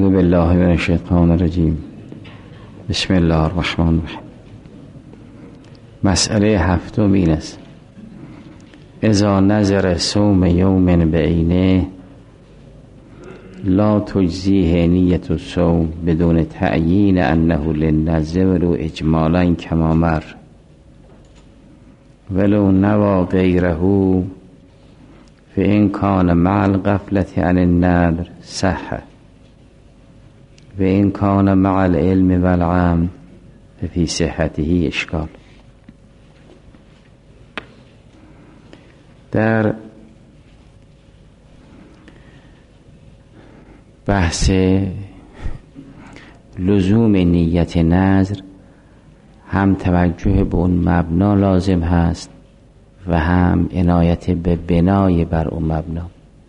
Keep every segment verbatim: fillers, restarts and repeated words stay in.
اعوذ بالله من الشیطان الرجیم. بسم الله الرحمن الرحیم. مسئله هفتم این است: اذا نظر صوم یوم بعینه لا تجزیه نیت الصوم بدون تعیین انه للنظر و اجمالا کما مر ولو نوى غیره فإن كان مع الغفلة عن النذر صح وإن كان مع العلم والعلم ففي صحته اشکال. در بحث لزوم نیت نذر هم توجه به اون مبنا لازم هست و هم عنایت به بنای بر اون مبنا.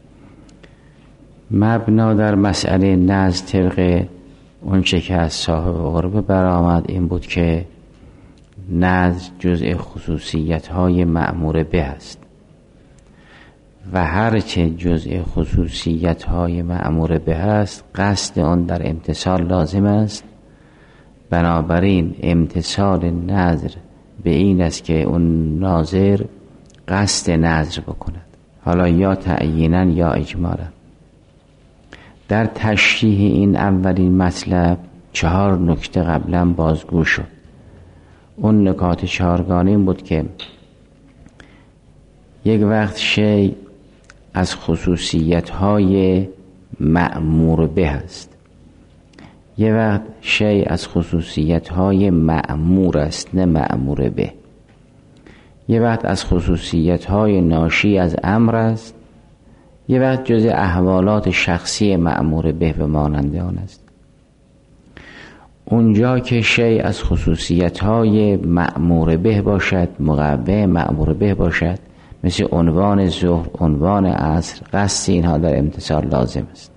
مبنا در مسئله نذر طبق اون چه که از صاحب قربه برآمد این بود که نذر جزء خصوصیت های مأمور به است و هرچه جزء خصوصیت های مأمور به است قصد آن در امتثال لازم است. بنابراین امتثال نذر به این است که اون ناظر قصد نذر بکند، حالا یا تعیینا یا اجمالا. در تشریح این اولین مطلب چهار نکته قبلا بازگو شد. اون نکات چهارگانه این بود که یک وقت شی از خصوصیت های مأمور به است، یک وقت شی از خصوصیت های مأمور است نه مأمور به، یک وقت از خصوصیت های ناشی از امر است، یک وقت جزء احوالات شخصی مأمور به و مانند آن است. اونجا که شی از خصوصیت های مأمور به باشد، مقوم مأمور به باشد، مثل عنوان ظهر، عنوان عصر، قصد اینها در امتثال لازم است.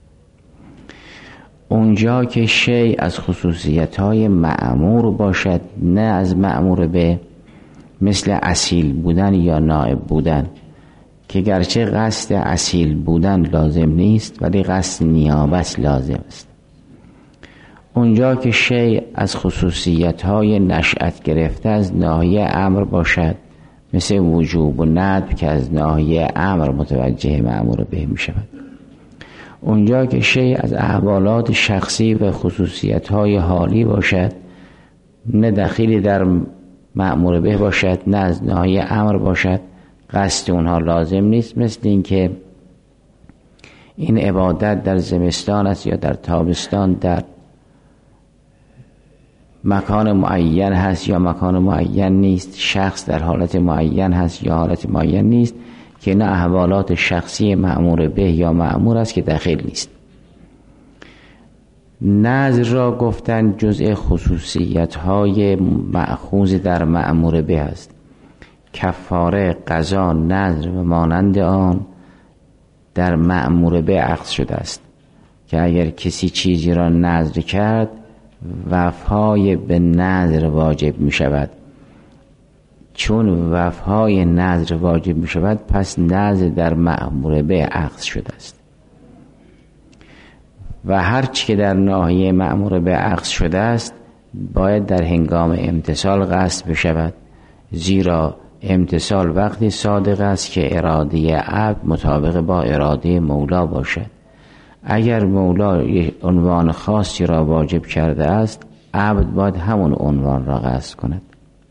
اونجا که شی از خصوصیت های مأمور باشد نه از مأمور به، مثل اصیل بودن یا نائب بودن که گرچه قصد اصیل بودن لازم نیست ولی قصد نیابت لازم است. اونجا که شی از خصوصیت های نشأت گرفته از ناحیه امر باشد، مثل وجوب و ندب که از ناحیه امر متوجه مأمور به می شود. اونجا که شی از احوالات شخصی و خصوصیت های حالی باشد، نه دخیلی در مأمور به باشد نه از ناحیه امر باشد، قصد اونها لازم نیست. مثل این که این عبادت در زمستان است یا در تابستان، در مکان معین هست یا مکان معین نیست، شخص در حالت معین هست یا حالت معین نیست، که نه احوالات شخصی مأمور به یا مأمور است که داخل نیست. نذر را گفتن جزء خصوصیت های مأخوذ در مأمور به است. کفاره، قضا، نذر و مانند آن در مأمور به اخذ شده است که اگر کسی چیزی را نذر کرد وفای به نذر واجب می شود. چون وفای نذر واجب می شود پس نذر در مأمور به اخذ شده است و هر چی که در ناحیه مأمور به اخذ شده است باید در هنگام امتثال قصد بشود، زیرا امتثال وقتی صادق است که اراده عبد مطابق با اراده مولا باشد. اگر مولا عنوان خاصی را واجب کرده است عبد باید همون عنوان را قصد کند.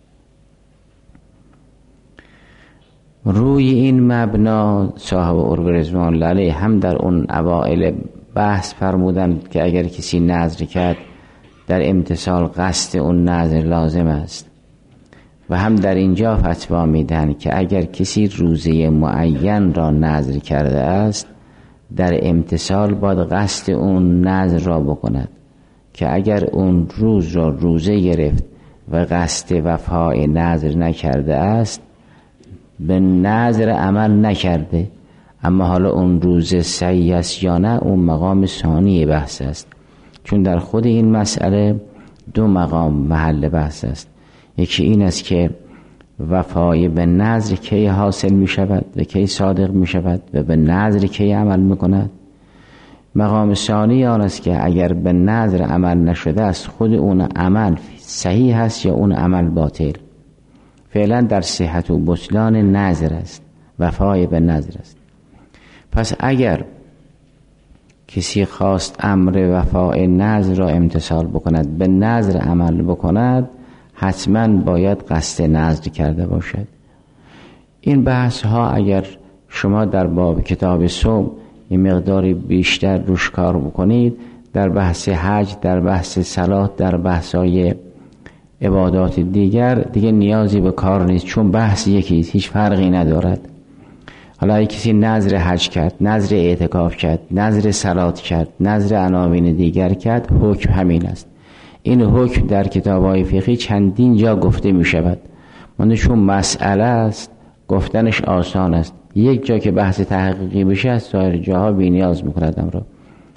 روی این مبنا صاحب قرب رضوان الله علیه هم در اون اوائل بحث فرمودند که اگر کسی نذر کرد در امتثال قصد اون نذر لازم است، و هم در اینجا فتوا میدن که اگر کسی روزه معین را نذر کرده است در امتثال باید قصد اون نذر را بکند، که اگر اون روز را روزه گرفت و قصد وفای نذر نکرده است به نذر عمل نکرده، اما حالا اون روزه صحیح است یا نه اون مقام ثانی بحث است. چون در خود این مسئله دو مقام محل بحث است. یکی این است که وفای به نذر کی حاصل می شود و کی صادق می شود و به نذر کی عمل می کند. مقام ثانی آن است که اگر به نظر عمل نشده است خود اون عمل صحیح است یا اون عمل باطل. فعلا در صحت و بطلان نظر است، وفای به نظر است. پس اگر کسی خواست امر وفای نظر را امتثال بکند، به نظر عمل بکند، حتما باید قصد نظر کرده باشد. این بحث ها اگر شما در باب کتاب صوم این مقداری بیشتر روش کار بکنید، در بحث حج، در بحث صلات، در بحث های عبادات دیگر دیگه نیازی به کار نیست، چون بحث یکیست، هیچ فرقی ندارد. حالا اگه کسی نذر حج کرد، نذر اعتکاف کرد، نذر صلات کرد، نذر عناوین دیگر کرد، حکم همین است. این حکم در کتاب‌های فقهی چندین جا گفته می شود، من چون مسئله است گفتنش آسان است. یک جا که بحث تحقیقی بشه از سایر جاها بی نیاز می‌کند را.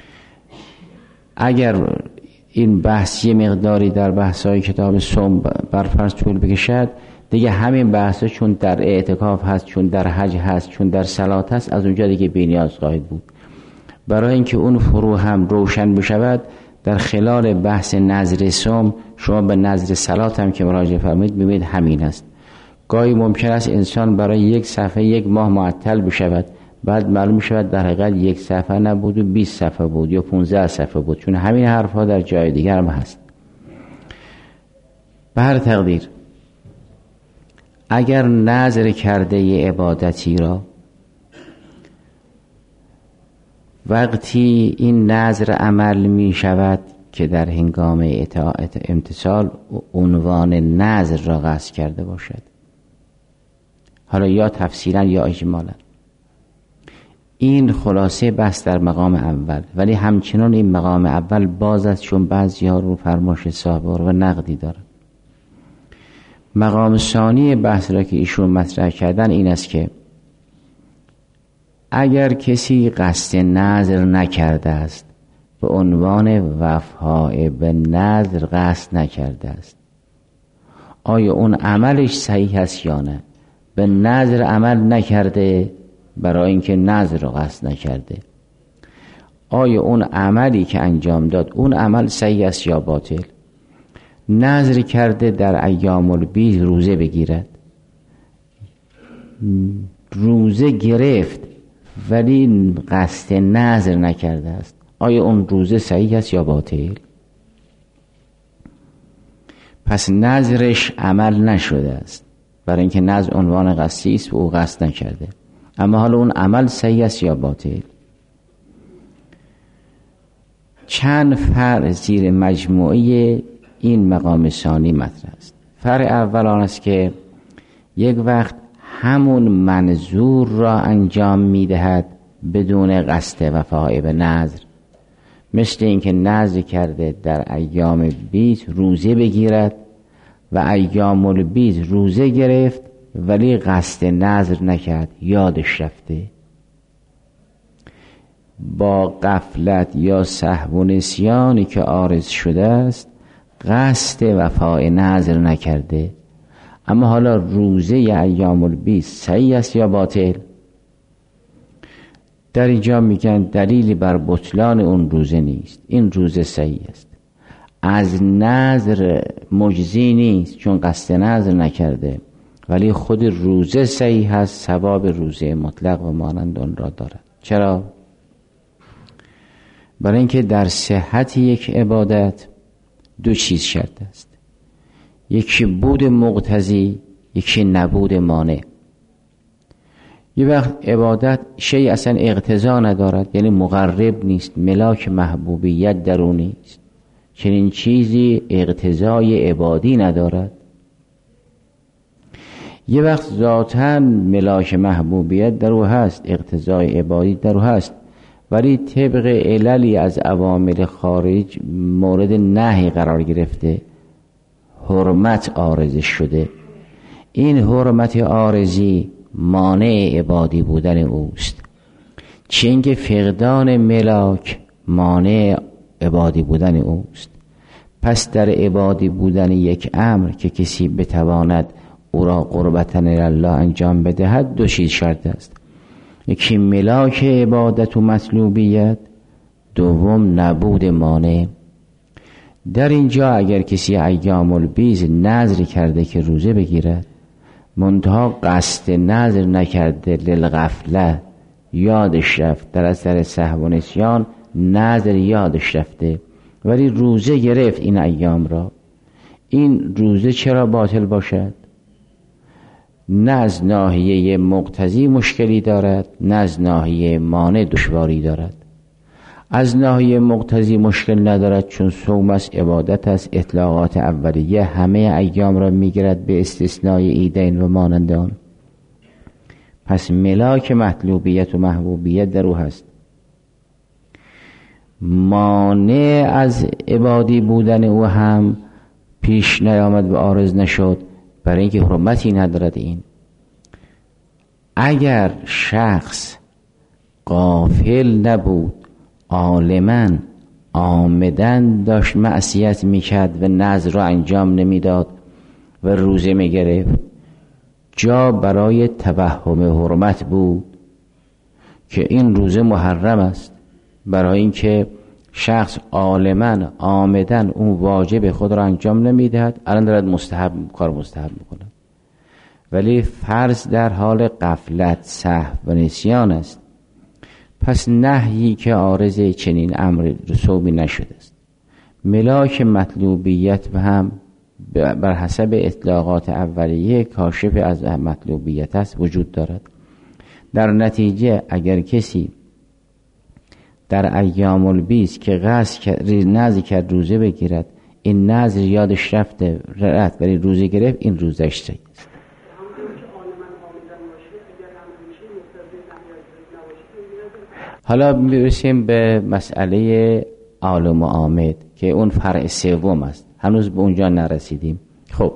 اگر این بحث یه مقداری در بحث‌های کتاب صوم برفرض طول بکشد، دیگه همین بحثا چون در اعتکاف هست، چون در حج هست، چون در صلات هست، از اونجا دیگه بی نیاز خواهید بود. برای اینکه اون فرو هم روشن بشود، در خلال بحث نظر صوم شما به نظر صلات هم که مراجعه فرمایید ببینید همین است. گاهی ممکن است انسان برای یک صفحه یک ماه معطل بشود، بعد معلوم شود در حقیقت یک صفحه نبود و بیست صفحه بود یا پانزده صفحه بود، چون همین حرفها در جای دیگر هم هست. به هر تقدیر اگر نظر کرده ی عبادتی را وقتی این نظر عمل می شود که در هنگام اطاعت امتثال عنوان نظر را قصد کرده باشد، حالا یا تفصیلا یا اجمالا، این خلاصه بحث در مقام اول. ولی همچنان این مقام اول باز است، چون بعضی ها رو فرمایش صاحب و نقدی دارن. مقام ثانی بحث را که ایشون مطرح کردن این است که اگر کسی قصد نظر نکرده است، به عنوان وفای به نظر قصد نکرده است، آیا اون عملش صحیح است یا نه؟ به نظر عمل نکرده برای اینکه نظر رو قصد نکرده، آیا اون عملی که انجام داد اون عمل صحیح است یا باطل؟ نظر کرده در ایام البیض روزه بگیرد، روزه گرفت ولی قصد نظر نکرده است، آیا اون روزه صحیح است یا باطل؟ پس نظرش عمل نشده است، برای اینکه نظر عنوان قصدی است و او قصد نکرده. اما حالا اون عمل صحیح است یا باطل؟ چند فرع زیر مجموعه این مقام ثانی مطرح است. فرع اول آن است که یک وقت همون منظور را انجام میدهد بدون قصد وفای به نظر، مثل اینکه نظر کرده در ایام بیست روزه بگیرد و ایام البیض روزه گرفت ولی قصد نظر نکرد، یادش رفته، با غفلت یا سهو و نسیانی که عارض شده است قصد وفای نظر نکرده. اما حالا روزه ی ایام البیض صحیح است یا باطل؟ در اینجا میگن دلیلی بر بطلان اون روزه نیست، این روزه صحیح است. از نظر مجزی نیست چون قصد نظر نکرده، ولی خود روزه صحیح است، ثواب روزه مطلق و مانند آن را دارد. چرا؟ برای اینکه در صحت یک عبادت دو چیز شرط است، یکی بود مقتضی، یکی نبود مانع. یه وقت عبادت شیء اصلا اقتضا ندارد، یعنی مقرب نیست، ملاک محبوبیت در اون نیست، چنین چیزی اقتضای عبادی ندارد. یه وقت ذاتاً ملاک محبوبیت در او هست، اقتضای عبادی در او هست، ولی طبق عللی از عوامل خارج مورد نهی قرار گرفته، حرمت عارض شده. این حرمت عارضی مانع عبادی بودن اوست، چون که فقدان ملاک مانع عبادی بودن اوست. پس در عبادی بودن یک امر که کسی بتواند او را قربتاً الله انجام بدهد دو چیز شرط است، یکی ملاک عبادت و مطلوبیت دوم نبود مانع. در اینجا اگر کسی ایام البیض نذر کرده که روزه بگیرد، منتها قصد نذر نکرده، للغفله یادش رفت، در اثر سهو و نسیان نذر یادش رفته ولی روزه گرفت این ایام را، این روزه چرا باطل باشد؟ نه از ناحیه مقتضی مشکلی دارد، نه از ناحیه مانع دشواری دارد. از ناحیه مقتضی مشکل ندارد چون صوم است، عبادت است، اطلاقات اولیه همه ایام را میگیرد به استثنای عیدین و مانند آن. پس ملاک مطلوبیت و محبوبیت در او هست. مانع از عبادی بودن او هم پیش نیامد و عارض نشد، برای اینکه حرمتی ندارد. این اگر شخص غافل نبود، عالماً عامداً داشت معصیت میکرد و نذر را انجام نمیداد و روزه میگرفت، جا برای توهم حرمت بود که این روزه محرم است، برای اینکه شخص عالماً عامداً اون واجب خود را انجام نمیدهد، الان دارد مستحب کار مستحب میکنه، ولی فرض در حال غفلت، سهو و نسیان است. پس نهیی که عارض چنین امر رسوبی نشده است. ملاک مطلوبیت و هم بر حسب اطلاقات اولیه کاشف از مطلوبیت است وجود دارد. در نتیجه اگر کسی در ایام البیض که قصد نذر کرد روزه بگیرد، این نذر یادش رفته رفت ولی روزه گرفت، این روزش صحیح است. حالا میرسیم به مسئله عالم و عامد که اون فرع سوم است، هنوز به اونجا نرسیدیم. خب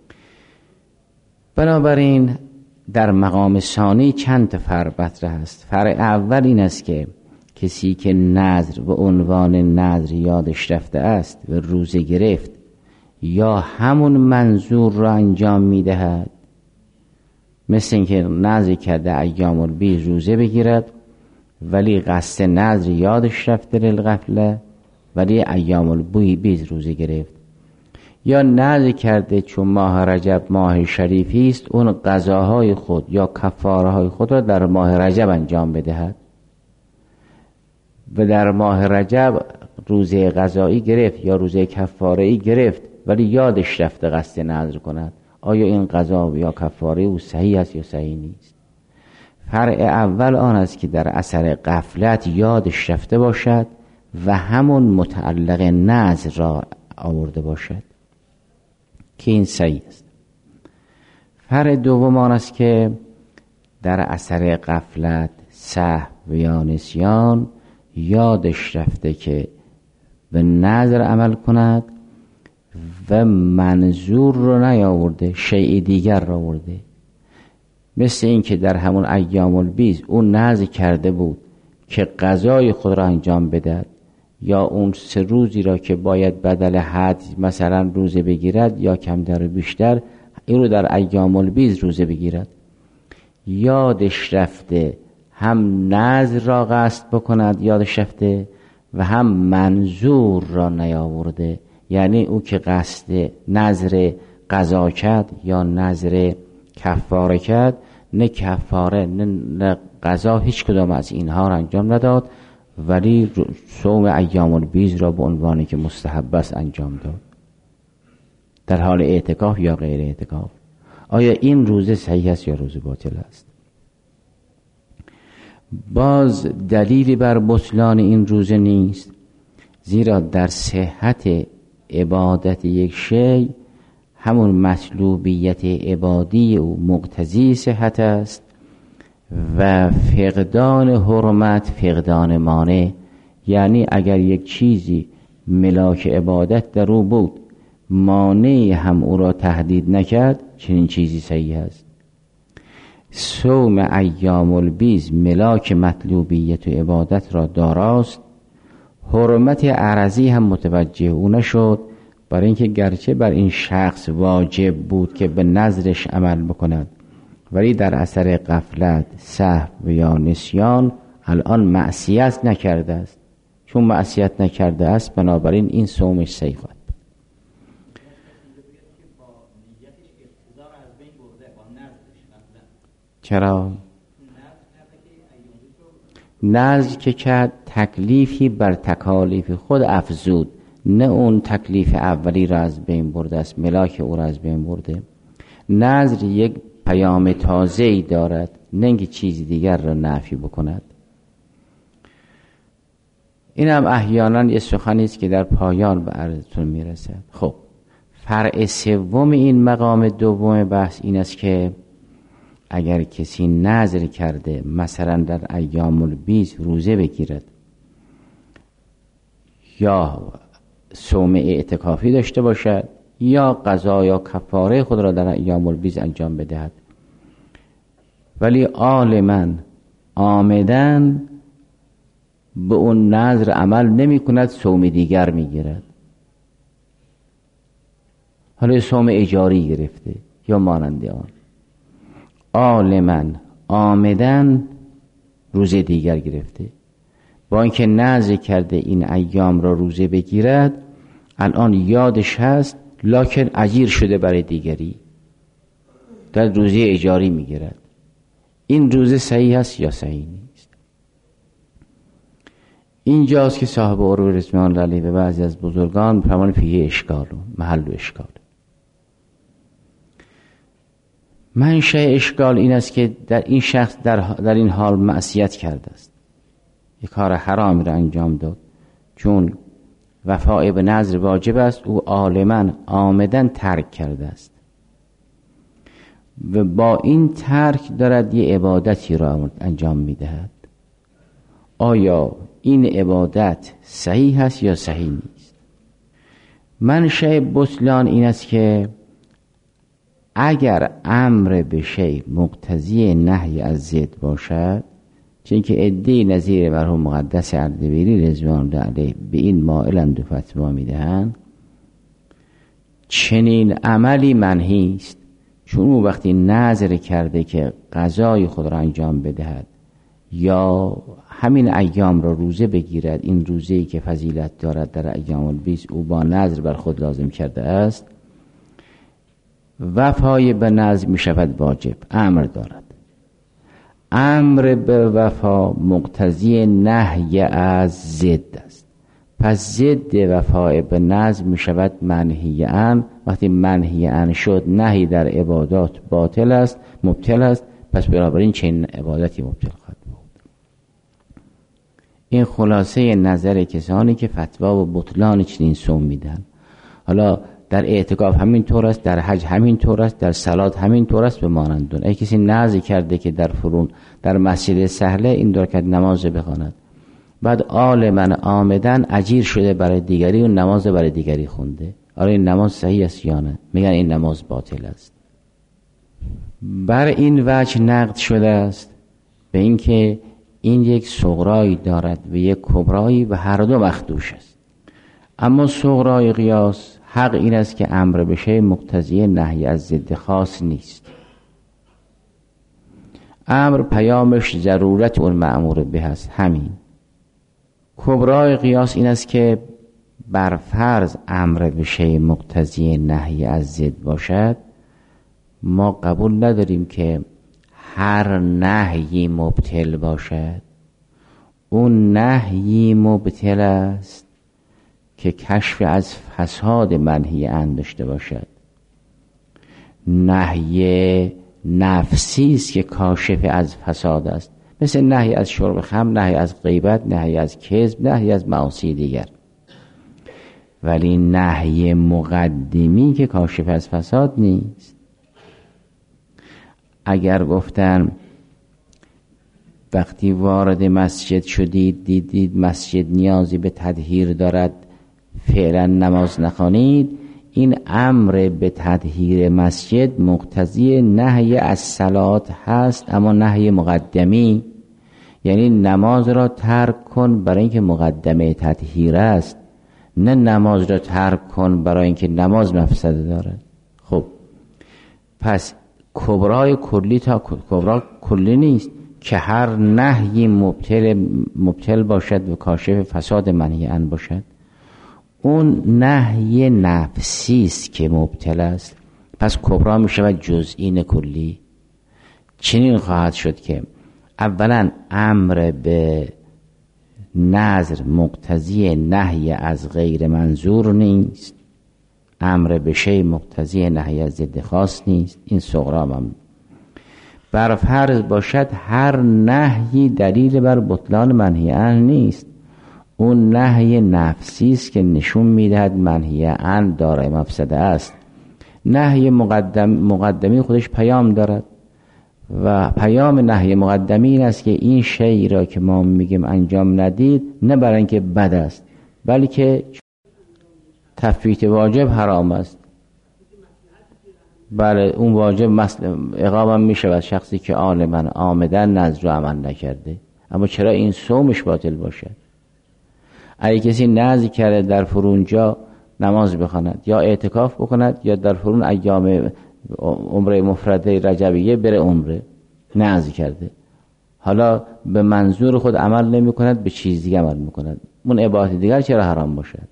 بنابراین در مقام ثانی چند تا فرع مطرح است. فرع اول این است که کسی که نذر و عنوان نذر یادش رفته است و روزه گرفت، یا همون منظور را انجام میدهد، مثل اینکه نذر کرده ایام البیض روزه بگیرد ولی قصد نذر یادش رفته للغفله ولی ایام البیض روزه گرفت، یا نذر کرده چون ماه رجب ماه شریفی است اون قضاهای خود یا کفارهای خود را در ماه رجب انجام بدهد و در ماه رجب روزه قضایی گرفت یا روزه کفاره‌ای گرفت ولی یادش رفته قصد نذر کند، آیا این قضا یا کفاره او صحیح است یا صحیح نیست؟ فرع اول آن است که در اثر غفلت یادش رفته باشد و همون متعلق نذر را آورده باشد که این صحیح است. فرع دوم آن است که در اثر غفلت، سهو یا نسیان یادش رفته که به نذر عمل کند و منظور رو نیاورده، شیء دیگر را آورده. مثل این که در همون ایام البیض اون نذر کرده بود که قضای خود را انجام بدهد، یا اون سه روزی را که باید بدل حد مثلا روزه بگیرد یا کمتر و بیشتر این رو در ایام البیض روزه بگیرد، یادش رفته هم نذر را قصد بکند یادش رفته و هم منظور را نیاورده، یعنی او که قصد نذر قضا کرد یا نذر کفاره کرد، نه کفاره نه قضا، هیچ کدام از اینها را انجام نداد ولی صوم ایام البیض را به عنوانی که مستحب است انجام داد در حال اعتکاف یا غیر اعتکاف. آیا این روزه صحیح است یا روزه باطل است؟ باز دلیلی بر بطلان این روزه نیست، زیرا در صحت عبادت یک شی همون مطلوبیت عبادی او مقتضی صحت است و فقدان حرمت فقدان مانع. یعنی اگر یک چیزی ملاک عبادت در او بود، مانع هم او را تهدید نکرد، چنین چیزی صحیح است. صوم ایام البیض ملاک مطلوبیت و عبادت را داراست، حرمت عرضی هم متوجه او نشد، برای اینکه گرچه بر این شخص واجب بود که به نذرش عمل بکند ولی در اثر غفلت، سهو یا نسیان الان معصیت نکرده است، چون چون معصیت نکرده است بنابراین این صومش صحیح خواهد. چرا؟ نذر که کرد تکلیفی بر تکالیف خود افزود، نه اون تکلیف اولی را از بین برده است، ملاک او را از بین برده. نذر یک پیام تازه‌ای دارد، نه اینکه چیزی دیگر را نفی بکند. این هم احیانا یه سخنی است که در پایان به عرضتون میرسد. خب فرع سوم این مقام دوم بحث این است که اگر کسی نذر کرده مثلا در ایام البیض روزه بگیرد یا صوم اعتکافی داشته باشد یا قضا یا کفاره خود را در ایام البیض انجام بدهد، ولی عالماً عامداً به اون نذر عمل نمی کند، صوم دیگر می گیرد، حالا صوم اجاری گرفته یا مانند آن، عالماً عامداً روزه دیگر گرفته، با اینکه نذر کرده این ایام را روزه بگیرد، الان یادش هست لکن اجیر شده برای دیگری، در روزه اجاری میگیرد. این روزه صحیح است یا صحیح نیست؟ اینجاست که صاحب عروة رضوان الله علیه و بعضی از بزرگان فرمان فیه اشکال، محل و اشکال. منشأ اشکال این است که در این شخص در, در این حال معصیت کرده است، یک کار حرامی را انجام داد، چون وفاء به نذر واجب است، او عالماً عامداً ترک کرده است و با این ترک دارد یه عبادتی را انجام میدهد. آیا این عبادت صحیح است یا صحیح نیست؟ منشأ بطلان این است که اگر امر به شیء مقتضی نهی از ضد باشد، چون که عده‌ای نظیر مرحوم مقدس اردبیلی رضوان الله علیه به این مائلند و فتوا میدهند، چنین عملی منهی است، چون او وقتی نذر کرده که قضای خود را انجام بدهد یا همین ایام را روزه بگیرد، این روزه‌ای که فضیلت دارد در ایام البیض او با نذر بر خود لازم کرده است، وفای به نذر می شود واجب، امر دارد. امر به وفا مقتضی نهی از ضد است، پس ضد وفای به نذر می شود منهی عن. وقتی منهی عن شد، نهی در عبادات باطل است، مبطل است، پس بنابراین چنین عبادتی مبطل خواهد بود. این خلاصه نظر کسانی که فتوا و بطلان چنین صوم میدن. حالا در اعتکاف همین طور است، در حج همین طور است، در صلات همین طور است به مانند اون. اگه کسی نذر کرده که در فرون در مسجد سهله این دو رکعت نماز بخواند، بعد عالماً عامداً اجیر شده برای دیگری و نماز برای دیگری خونده، آره این نماز صحیح است یا نه؟ میگن این نماز باطل است. بر این وجه نقد شده است به اینکه این یک صغرایی دارد و یک کبرایی و هر دو مخدوش است. اما صغرای قیاس حق این است که امر به شیء مقتضی نهی از ضد خاص نیست. امر پیامش ضرورت اون مأمور به است، همین. کبرای قیاس این است که بر فرض امر به شیء مقتضی نهی از ضد باشد، ما قبول نداریم که هر نهی مبطل باشد. اون نهی مبطل است که کشف از فساد منهی عن داشته باشد. نهی نفسی است که کاشف از فساد است، مثل نهی از شرب خمر، نهی از غیبت، نهی از کذب، نهی از معاصی دیگر. ولی نهی مقدمی که کاشف از فساد نیست. اگر گفتن وقتی وارد مسجد شدید دیدید مسجد نیازی به تطهیر دارد، فعلا نماز نخوانید، این امر به تطهیر مسجد مقتضی نهی از صلات هست، اما نهی مقدمی، یعنی نماز را ترک کن برای اینکه مقدمه تطهیر است، نه نماز را ترک کن برای اینکه نماز مفسده دارد. خب پس کبرای کلی تا کبرا کلی نیست، که هر نهی مبتل مبتل باشد و کاشف فساد منهی عنه باشد، اون نهی نفسی است که مبتل است، پس کبرا می شود جزئی نه کلی. چنین خواهد شد که اولا امر به نظر مقتضی نهی از غیر منظور نیست، امر به شی مقتضی نهی از ضد خاص نیست. این صغرا هم بر فرض باشد هر نهی دلیل بر بطلان منهی عنه نیست، اون نهی نفسی است که نشون میدهد منهی عنه دارای مفسده است. نهی مقدم مقدمی خودش پیام دارد و پیام نهی مقدمی این است که این شی را که ما میگیم انجام ندید، نه برای اینکه بد است، بلکه تفویت واجب حرام است. بله اون واجب مثل عقابم میشه و شخصی که عالما عامدن نذر رو عمل نکرده. اما چرا این صومش باطل باشد؟ اگه کسی نذر کرده در فرونجا نماز بخواند یا اعتکاف بکند یا در فرون ایام عمره مفرده رجبیه بره عمره، نذر کرده، حالا به منظور خود عمل نمی کند، به چیز دیگه عمل میکند، اون عبادت دیگر چرا حرام باشد؟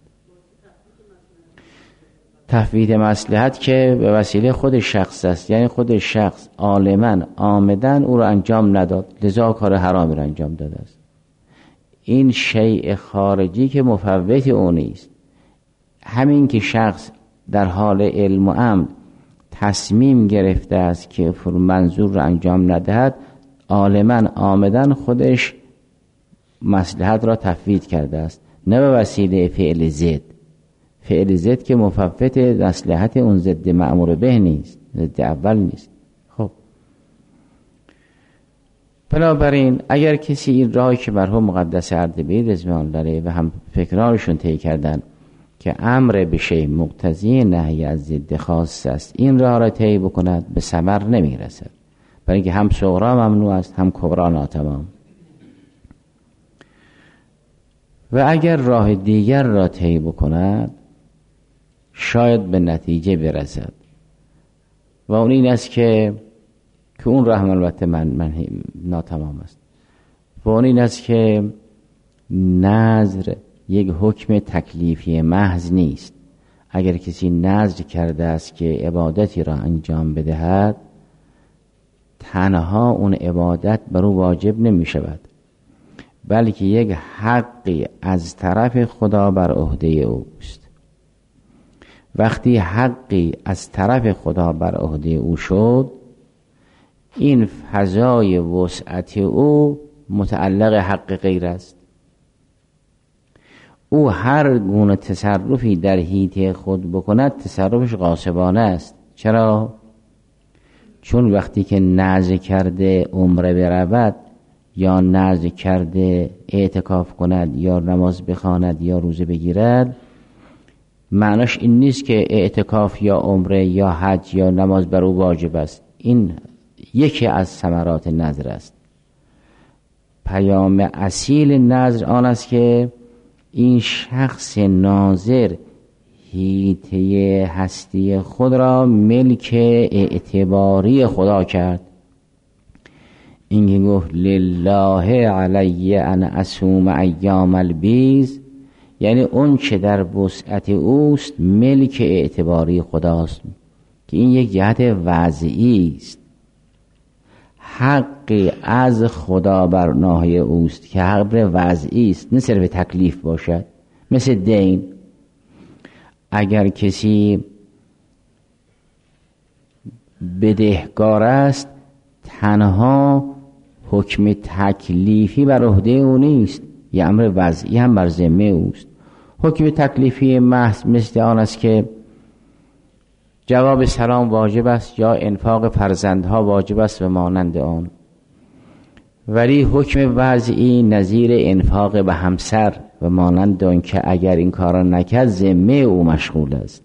تفویت مصلحت که به وسیله خود شخص است، یعنی خود شخص عالما عامدن او را انجام نداد، لذا کار حرامی را انجام داده است. این شیء خارجی که مفوت او نیست. همین که شخص در حال علم و عمد تصمیم گرفته است که منظور را انجام ندهد، عالما عامدن خودش مصلحت را تفویت کرده است، نه به وسیله فعل ضد. فعل ضد که مفوت مصلحت اون ضد مأمور به نیست، ضد اول نیست. خب بنابراین اگر کسی این راهی که مرحوم مقدس اردبیل رضوان داره و هم فکرانشون طی کردن که امر به شی مقتضی نهی از ضد خاص است، این راه را طی بکند، به ثمر نمیرسد، برای اینکه هم صغرا ممنوع است هم کبرا ناتمام. و اگر راه دیگر را طی بکند شاید به نتیجه برسد و اون این است که که اون راه البته من من ناتمام است و اون این است که نذر یک حکم تکلیفی محض نیست. اگر کسی نذر کرده است که عبادتی را انجام بدهد، تنها اون عبادت بر او واجب نمی شود، بلکه یک حقی از طرف خدا بر عهده اوست. وقتی حقی از طرف خدا بر عهده او شد، این فضای وسعت او متعلق حق غیر است. او هر گونه تصرفی در حیطه خود بکند تصرفش غاصبانه است. چرا؟ چون وقتی که نذر کرده عمره برود یا نذر کرده اعتکاف کند یا نماز بخواند یا روزه بگیرد، معناش این نیست که اعتکاف یا عمره یا حج یا نماز بر او واجب است. این یکی از ثمرات نذر است. پیام اصیل نذر آن است که این شخص ناظر حیطه هستی خود را ملک اعتباری خدا کرد. این که گفت لله علی ان اصوم ایام البیض، یعنی اون چه در وسعت اوست ملک اعتباری خداست، که این یک جهت وضعی است. حقی از خدا بر ناحیه اوست که حق وضعی است، نه صرف تکلیف باشد. مثل دین، اگر کسی بدهکار است، تنها حکم تکلیفی بر عهده او نیست، یه امر وضعی هم بر ذمه اوست. حکم تکلیفی محض مثل آن است که جواب سلام واجب است یا انفاق فرزندها واجب است و مانند آن. ولی حکم وضعی نظیر انفاق به همسر و مانند آن که اگر این کارا نکرد ذمه او مشغول است.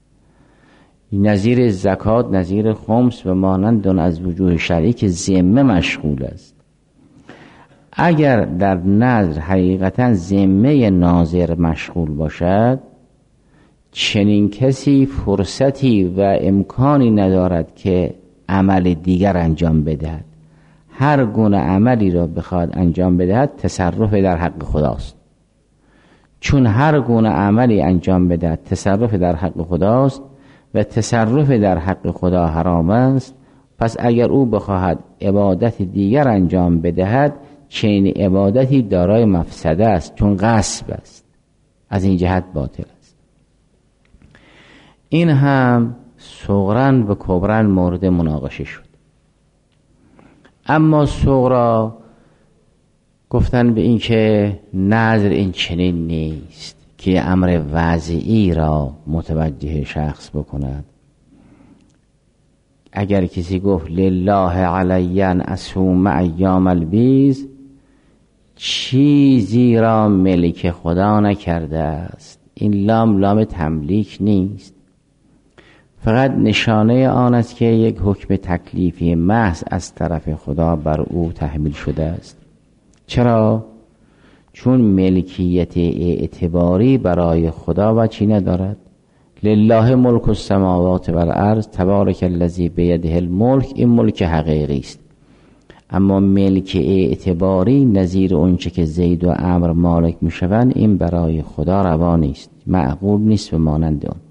نظیر زکات، نظیر خمس و مانند آن از وجوه شرعی که ذمه مشغول است. اگر در نظر حقیقتا ذمه ناظر مشغول باشد، چنین کسی فرصتی و امکانی ندارد که عمل دیگر انجام بدهد. هر گونه عملی را بخواد انجام بدهد تصرف در حق خداست. چون هر گونه عملی انجام بدهد تصرف در حق خداست و تصرف در حق خدا حرام است، پس اگر او بخواهد عبادت دیگر انجام بدهد چنین عبادتی دارای مفسده است، چون غصب است، از این جهت باطل است. این هم صغرا و کبرا مورد مناقشه شد. اما صغرا گفتن به این که نظر این چنین نیست که امر وضعی را متوجه شخص بکند. اگر کسی گفت لله علی ان اصوم ایام البیض، چیزی را ملک خدا نکرده است. این لام لام تملیک نیست، فقط نشانه آن است که یک حکم تکلیفی محض از طرف خدا بر او تحمیل شده است. چرا؟ چون ملکیت اعتباری برای خدا وجهی ندارد. لله ملک السماوات و الارض تبارک الذی بیده الملک، این ملک حقیقی است. اما ملک اعتباری نظیر اونچه که زید و عمرو مالک میشوند، این برای خدا روا نیست، معقول نیست و مانند اون.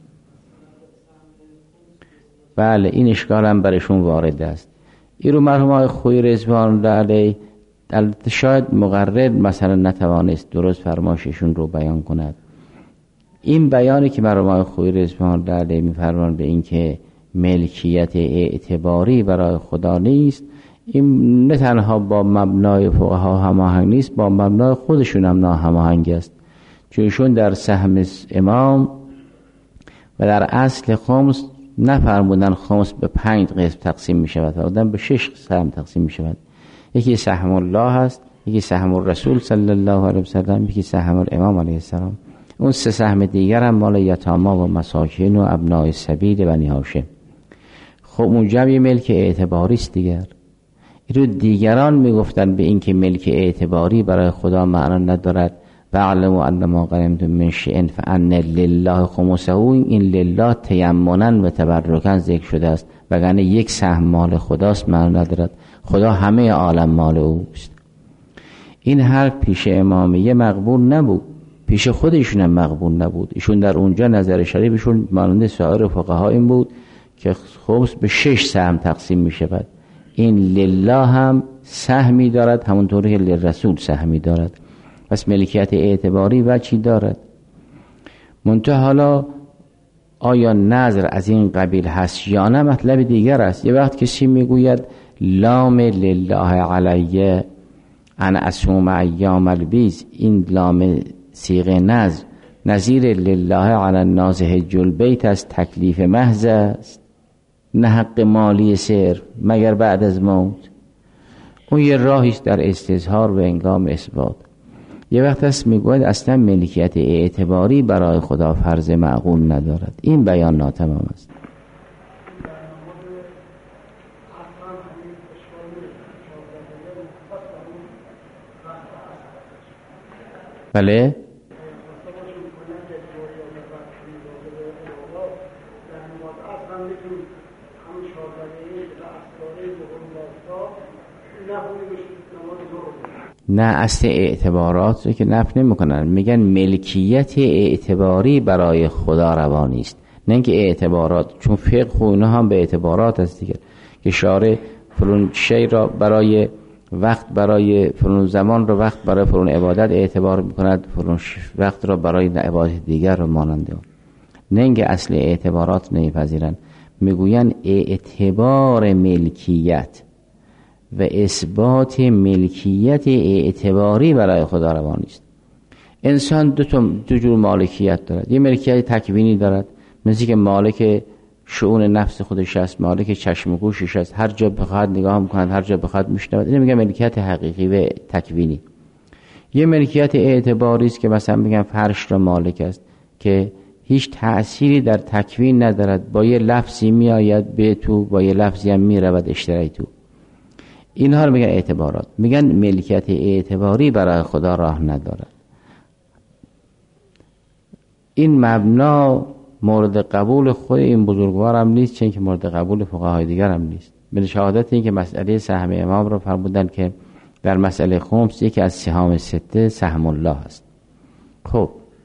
بله این اشکال هم برشون وارد است. این رو مرحوم آقای خویی رضوان الله علیه البته شاید مقرر مثلا نتوانست درست فرمایششون رو بیان کند. این بیانی که مرحوم آقای خویی رضوان الله علیه میفرمان به این که ملکیت اعتباری برای خدا نیست، این نه تنها با مبنای فقها هماهنگ نیست، با مبنای خودشون هم ناهماهنگ است. چونشون در سهم امام و در اصل خمس نفرمودن خمس به پنج قسم تقسیم می شود، فرمودن به شش سهم تقسیم می شود. یکی سهم الله هست، یکی سهم الرسول صلی الله علیه وسلم، یکی سهم الامام علیه السلام. اون سه سهم دیگر هم مال یتاما و مساکین و ابنای سبیل بنی هاشم. خب اونجا یه ملک اعتباری است دیگر. این رو دیگران میگفتن به این که ملک اعتباری برای خدا معنا ندارد. وَاعْلَمُوا أَنَّ مَا غَنِمْتُم مِّن شَيْءٍ فَأَنَّ لِلَّهِ خُمُسَهُ، این لله تیمنا و تبرکا ذکر شده است، وگرنه یک سهم مال خداست معنا ندارد. خدا همه عالم مال اوست. این حرف پیش امامیه مقبول نبود، پیش خودشون هم مقبول نبود. ایشون در اونجا نظر شریفشون مانند سایر فقها این بود که خمس به شش سهم تقسیم می شود. این لله هم سهمی دارد، همونطوری که للرسول سهمی دارد. پس ملکیت اعتباری وجهی دارد. منتها حالا آیا نظر از این قبیل هست یا نه مطلب دیگر است. یه وقت کسی میگوید لام لله علیه ان اصوم ایام البیض، این لام صیغه نظر نظیر لله علی الناس حج البیت است، تکلیف محض است، نه حق مالی صرف مگر بعد از موت. اون یه راهیست در استظهار و انگام اثبات. یه وقت هست میگوید اصلا ملکیت اعتباری برای خدا فرض معقول ندارد. این بیان ناتمام است. بله نه، اصل اعتبارات رو که نفی نمی‌کنن، میگن ملکیت اعتباری برای خدا روا نیست، نه اینکه اعتبارات، چون فقه و اینا هم به اعتبارات است دیگه، که شارع فلان شی را برای وقت، برای فلان زمان را وقت برای فلان عبادت اعتبار می‌کند، فلان وقت را برای عبادت دیگر رو ماننده. نه اینکه اصل اعتبارات نمی‌پذیرن، میگوین اعتبار ملکیت و اثبات ملکیت اعتباری برای خدا روا نیست. انسان دو تا دو جور مالکیت دارد. یه ملکیت تکوینی دارد، مثل که مالک شؤون نفس خودش است، مالک چشم و گوشش است، هر جا بخواد نگاه می‌کند، هر جا بخواد میشنود. اینو میگن ملکیت حقیقی و تکوینی. یه ملکیت اعتباری است که مثلا میگن فرش را مالک است، که هیچ تأثیری در تکوین ندارد، با یه لفظی میآید به تو، با یه لفظی هم میرود اشترای تو. اینها رو میگن اعتبارات. میگن ملکیت اعتباری برای خدا راه ندارد. این مبنا مورد قبول خود این بزرگوار هم نیست، چون که مورد قبول فقهای دیگر هم نیست. به شهادت این که مسئله سهم امام رو فرمودن که در مسئله خمس یکی از سهام سته سهم الله است. خب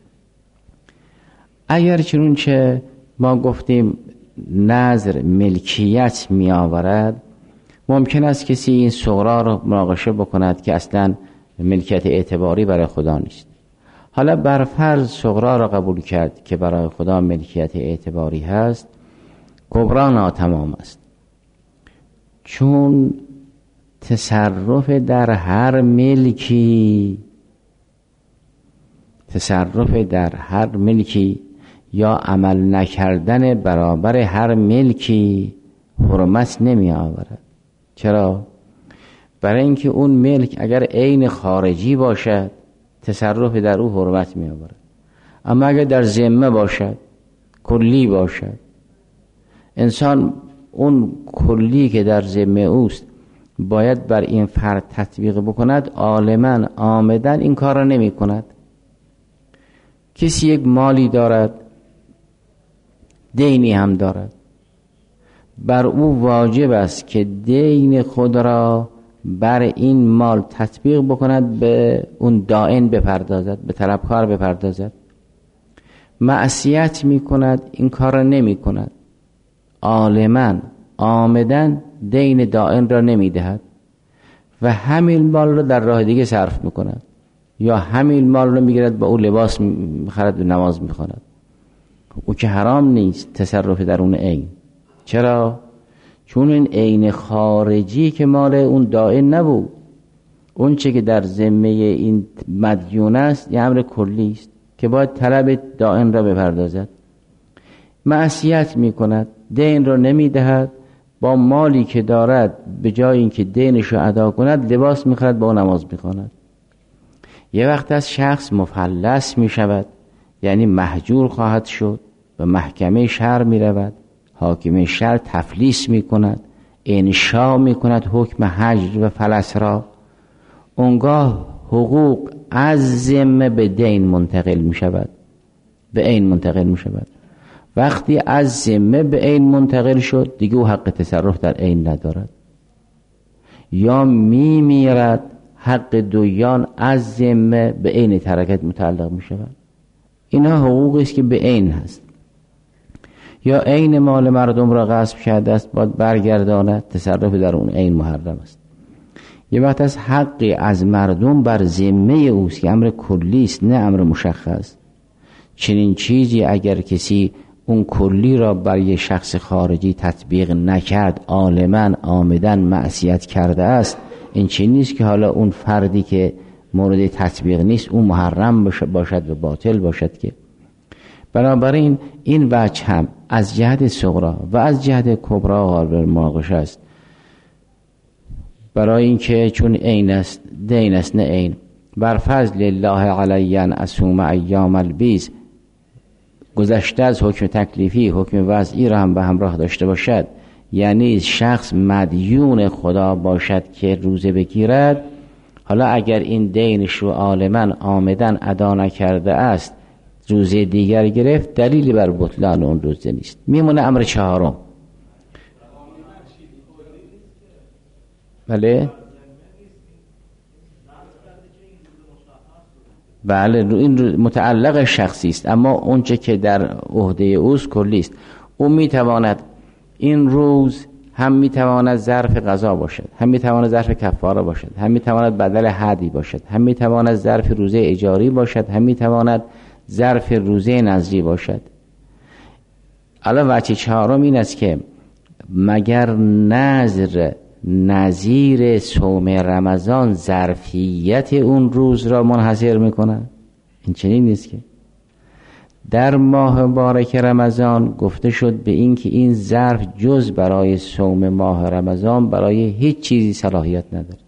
اگر چنانچه ما گفتیم نظر ملکیت می آورد، ممکن است کسی این صغرا رو مناقشه بکند که اصلا ملکیت اعتباری برای خدا نیست. حالا بر فرض صغرا را قبول کرد که برای خدا ملکیت اعتباری هست، کبرا ناتمام است، چون تصرف در هر ملکی تصرف در هر ملکی یا عمل نکردن برابر هر ملکی حرمت نمی آورد. چرا؟ برای اینکه اون ملک اگر عین خارجی باشد تصرف در او حرمت می آورد، اما اگر در ذمه باشد، کلی باشد، انسان اون کلی که در ذمه اوست باید بر این فرد تطبیق بکند، عالماً عامداً این کار را نمی کند. کسی یک مالی دارد، دینی هم دارد، بر او واجب است که دین خود را بر این مال تطبیق بکند، به اون دائن بپردازد، به طلبکار بپردازد. معصیت می کند، این کار را نمی کند، عالماً عامداً دین دائن را نمی دهد و همین مال را در راه دیگه صرف می کند، یا همین مال را می گیرد با او لباس می خرد و نماز می خواند. او که حرام نیست تصرف در اون عین. چرا؟ چون این عین خارجی که مال اون دائن نبود، اون چه که در ذمه این مدیون است یه امر کلی است که باید طلب دائن را بپردازد. معصیت می کند، دین را نمی دهد، با مالی که دارد به جای اینکه دینش را ادا کند لباس می خرد با نماز می خواند. یه وقت از شخص مفلس می شود، یعنی محجور خواهد شد، به محکمه شرع می رود، حاکم شرع تفلیس می کند، انشا می کند حکم حجر و فلس را. اونگاه حقوق از ذمه به دین منتقل می شود، به عین منتقل می شود. وقتی از ذمه به عین منتقل شد دیگه او حق تصرف در عین ندارد، یا می میرد، حق دویان از ذمه به عین ترکت متعلق می شود. اینا حقوقی است که به عین هست. یا عین مال مردم را غصب کرده است، باید برگرداند، تصرف در اون عین محرم است. یه وقت از حقی از مردم بر ذمه اوست که امر کلی است نه امر مشخص. چنین چیزی اگر کسی اون کلی را بر یه شخص خارجی تطبیق نکرد، عالماً عامداً معصیت کرده است. این چیز نیست که حالا اون فردی که مورد تطبیق نیست اون محرم باشد و باطل باشد که. بنابراین این وجه هم از جهت صغرا و از جهت کبرا قابل مناقشه است، برای اینکه چون عین است دین است نه عین. بر فضل الله علی ان اصوم ایام البیض، گذشته از حکم تکلیفی حکم وضعی را هم به همراه داشته باشد، یعنی شخص مدیون خدا باشد که روزه بگیرد. حالا اگر این دینش رو عالماً عامداً ادا نکرده است، روزه دیگر گرفت، دلیلی بر بطلان اون روزه نیست. میمونه امر چهارم. بله بله این متعلق شخصی است، اما اونچه که در عهده اوست کلی است. او میتواند این روز هم میتواند ظرف قضا باشد، هم میتواند ظرف کفاره باشد، هم میتواند بدل هدی باشد، هم میتواند ظرف روزه اجاری باشد، هم میتواند ظرف روزه نذری باشد. الان وجه چهارم این است که مگر نذر نظیر صوم رمضان ظرفیت اون روز را منحصر میکنه؟ این چنین نیست که در ماه مبارک رمضان گفته شد به این که این ظرف جز برای صوم ماه رمضان برای هیچ چیزی صلاحیت نداره.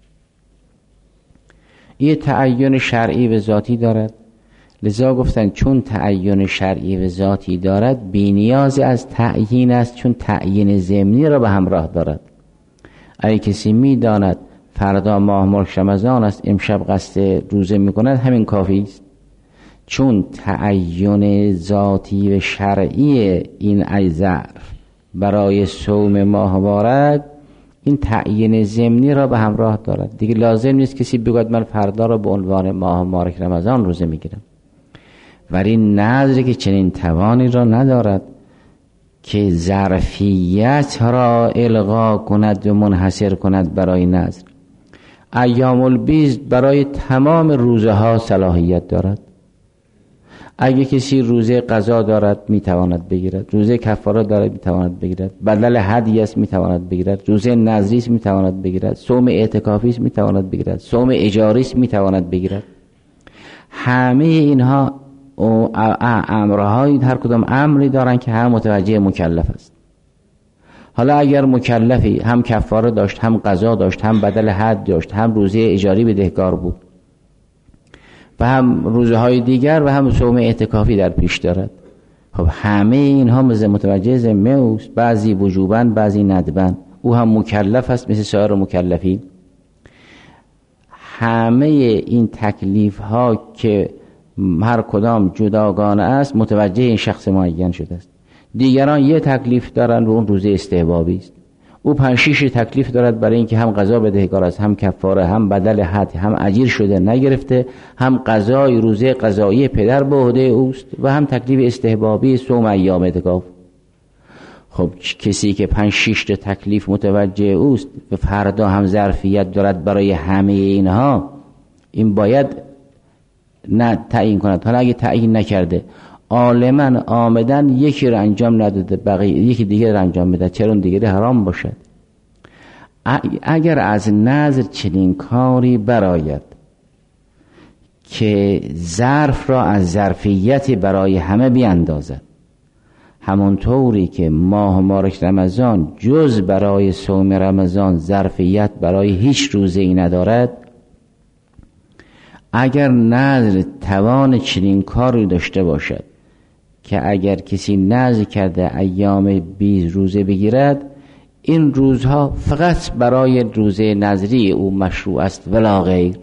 این تعین شرعی و ذاتی دارد، لذا گفتن چون تعین شرعی و ذاتی دارد بی نیاز از تعیین است، چون تعیین ضمنی را به همراه دارد. اگه کسی می داند فردا ماه مبارک رمضان است، امشب قصد روزه می کند، همین کافی است. چون تعین ذاتی و شرعی این ای ظرف برای صوم ماه مبارک این تعیین ضمنی را به همراه دارد. دیگه لازم نیست کسی بگوید من فردا را به عنوان ماه مبارک رمضان روزه میگیرم. ولی نذری که چنین توانی را ندارد که ظرفیت را الغا کند و منحصر کند برای نذر. ایام البیض برای تمام روزه ها صلاحیت دارد. اگه کسی روزه قضا دارد میتواند بگیرد، روزه کفاره دارد میتواند بگیرد، بدل هدیه است میتواند بگیرد، روزه نذری است میتواند بگیرد، صوم اعتکافی است میتواند بگیرد، صوم اجاری است میتواند بگیرد. همه اینها امرهایی، هر کدام امری دارن که هم متوجه مکلف است. حالا اگر مکلفی هم کفاره داشت، هم قضا داشت، هم بدل حد داشت، هم روزه اجاری بدهکار بود و هم روزه های دیگر و هم صوم اعتکافی در پیش دارد، خب همه اینها متوجه ذمه اوست، بعضی وجوباً بعضی ندباً. او هم مکلف است مثل سایر مکلفین. همه این تکلیف ها که هر کدام جداگانه است متوجه این شخص معین شده است. دیگران یه تکلیف دارن و اون روزه استحبابی است. او پنج شش تکلیف دارد برای اینکه هم قضا بدهکار است، هم کفاره، هم بدل حد، هم اجیر شده نگرفته، هم قضای روزه قضایی پدر به عهده اوست و هم تکلیف استحبابی صوم ایام اعتکاف. خب کسی که پنج شش تا تکلیف متوجه اوست و فردا هم ظرفیت دارد برای همه اینها، این باید نه تعیین کند. حالا اگه تعیین نکرده عالماً آمدن یکی رو انجام نداده بقیه یکی دیگه رو انجام میده، چرا اون دیگه حرام باشد؟ اگر از نظر چنین کاری براید که ظرف را از ظرفیت برای همه بیاندازد، همونطوری که ماه مبارک رمضان جز برای صوم رمضان ظرفیت برای هیچ روزه ای ندارد، اگر نظر توان چنین کاری داشته باشد که اگر کسی نذر کرده ایام بیست روزه بگیرد، این روزها فقط برای روزه نذری او مشروع است ولا غیر.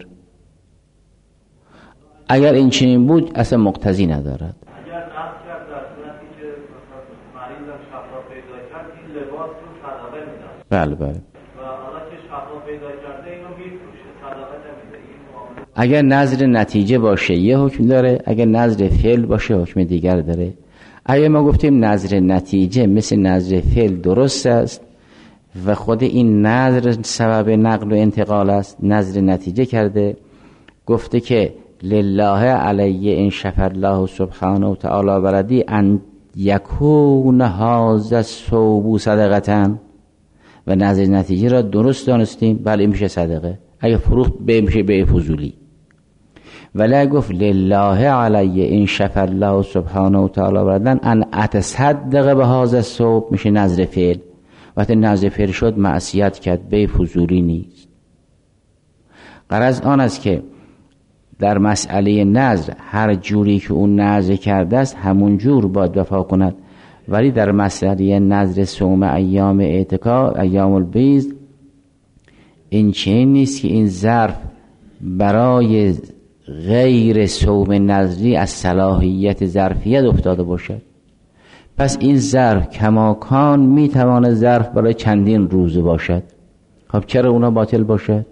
اگر این چنین بود اصلا مقتضی ندارد. اگر نذر کرد در صورتی که مریضم شفا پیدا کرد، این لباس رو صدقه میدن. بله بله. و حالا که شفا پیدا کرده اینو میفروشه، صدقه نمیده. این اگر نظر نتیجه باشه یه حکم داره، اگر نظر فعل باشه حکم دیگر داره. اگر ما گفتیم نظر نتیجه مثل نظر فعل درست است و خود این نظر سبب نقل و انتقال است، نظر نتیجه کرده، گفته که لله علیه ان شفر الله سبحانه و تعالی بردی ان یکون هذا الصوم صدقه، و نظر نتیجه را درست دانستیم، بله میشه صدقه. اگه فروخت به میشه به فضولی. ولی گفت لله علیه ان شفر الله سبحانه و تعالی بردن ان اتصدق به هذا الصوم، میشه نظر فعل. وقتی نظر فعل شد معصیت کرد، به فضولی نیست. غرض آن است که در مسئله نظر هر جوری که اون نظر کرده است همون جور باید وفا کند، ولی در مسئله نظر صوم ایام اعتکاف ایام البیض این چنین نیست که این ظرف برای غیر صوم نظری از صلاحیت ظرفیت افتاده باشد. پس این ظرف کماکان میتواند ظرف برای چندین روز باشد. خب چرا اونا باطل باشد؟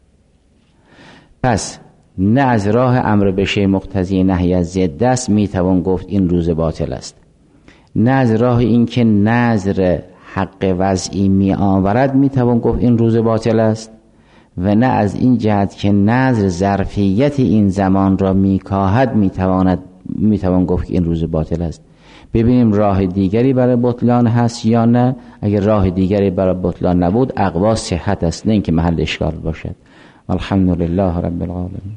پس نه از راه امر به شیء مقتضی نهی از ضد است میتوان گفت این روز باطل است، نه از راه این که نظر حق وضعی می آورد میتوان گفت این روز باطل است، و نه از این جهت که نظر ظرفیت این زمان را میکاهد میتواند میتوان گفت این روز باطل است. ببینیم راه دیگری برای بطلان هست یا نه. اگر راه دیگری برای بطلان نبود اقوا صحت است، نه اینکه محل اشکال باشد. الحمدلله رب العالمین.